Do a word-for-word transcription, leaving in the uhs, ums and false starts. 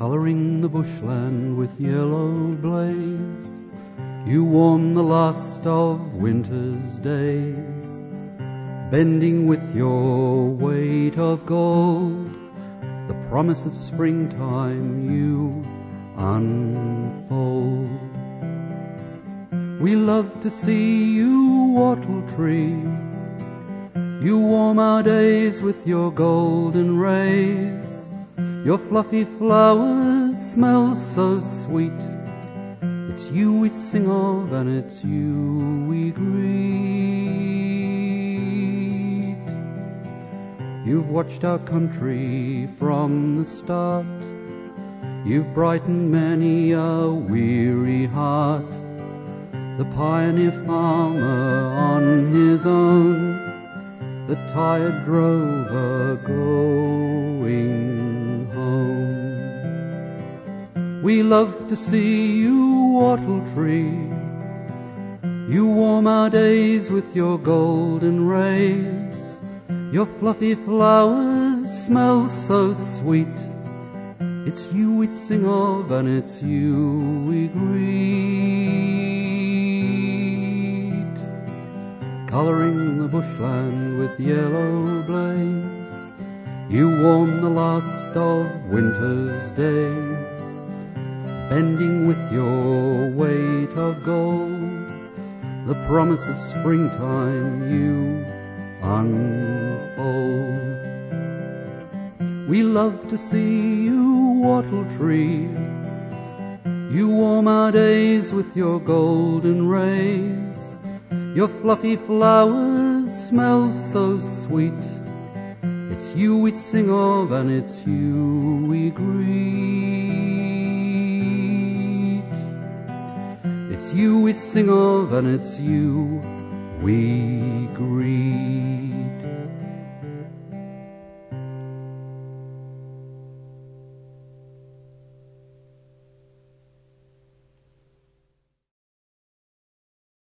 colouring the bushland with yellow blaze. You warm the last of winter's days, bending with your weight of gold the promise of springtime you unfold. We love to see you, wattle tree. You warm our days with your golden rays. Your fluffy flowers smell so sweet. It's you we sing of and it's you we greet. You've watched our country from the start. You've brightened many a weary heart. The pioneer farmer on his own, the tired drover going home. We love to see you, wattle tree. You warm our days with your golden rays. Your fluffy flowers smell so sweet. It's you we sing of and it's you we greet. Colouring the bushland with yellow blaze, you warm the last of winter's days, bending with your weight of gold the promise of springtime you unfold. We love to see you, wattle tree. You warm our days with your golden rays. Your fluffy flowers smell so sweet. It's you we sing of and it's you we greet. It's you we sing of and it's you we greet.